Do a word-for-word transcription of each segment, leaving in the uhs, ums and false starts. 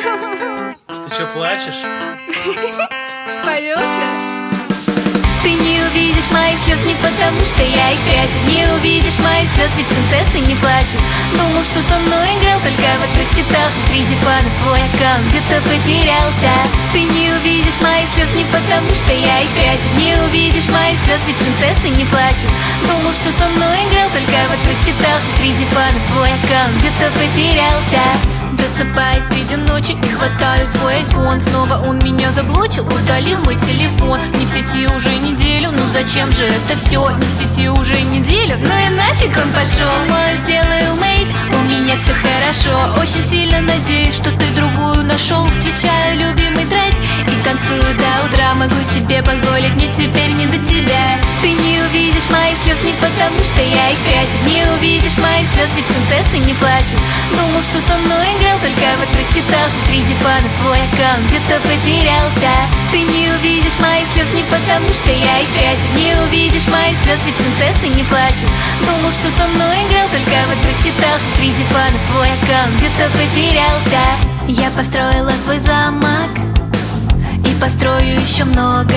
Ты чё, плачешь? Полётка. Ты не увидишь моих слез не потому, что я их прячу. Не увидишь моих слез, ведь принцессы не плачут. Думал, что со мной играл, только вот рассчитался. Среди фанов твой аккаунт где-то потерялся. Ты не увидишь моих слез не потому, что я их прячу. Не увидишь моих слез, ведь принцессы не плачут. Думал, что со мной играл, только вот рассчитался. Среди фанов твой аккаунт где-то потерялся. Просыпаюсь среди ночи и хватаю свой айфон. Снова он меня заблочил, удалил мой телефон. Не в сети уже неделю, ну зачем же это все? Не в сети уже неделю, ну и нафиг он пошел. Мою сделаю мейк, у меня все хорошо. Очень сильно надеюсь, что ты другую нашел. Включаю любимый трек и танцую до утра. Могу себе позволить, мне теперь не до тебя. Ты не увидишь моих слез не потому, что я их прячу. Не увидишь моих слез, ведь принцессы не плачут. Думал, что со мной играл, только вот рассчитался. Среди фанов твой аккаунт где-то потерялся. Ты не увидишь моих слез не потому, что я их прячу. Не увидишь моих слез, ведь принцессы не плачут. Думал, что со мной играл, только вот рассчитался. Среди фанов твой аккаунт где-то потерялся. Я построила свой замок и построю еще много.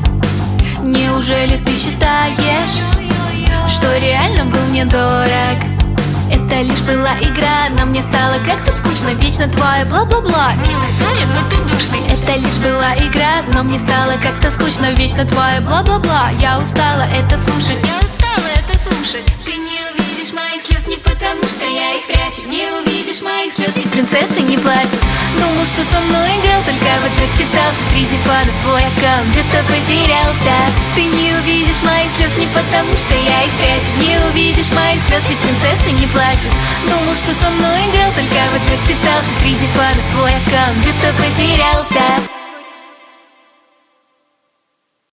Неужели ты считаешь, что реально был мне дорог? Это лишь была игра, но мне стало как-то скучно. Вечно твое бла-бла-бла. Милый, сори, но ты душный. Это лишь была игра, но мне стало как-то скучно. Вечно твое бла-бла-бла. Я устала это слушать. Я устала это слушать. Ты не увидишь моих слез не потому, что я их прячу. Не увидишь моих слез, ведь принцессы не плачут. Думал, что со мной играл, только вот рассчитался. Среди фанов твой аккаунт где-то потерялся. Ты не увидишь моих слез не потому, что я их прячу. Не увидишь моих слез, ведь принцессы не плачут. Думал, что со мной играл, только вот рассчитался. Среди фанов твой аккаунт где-то потерялся.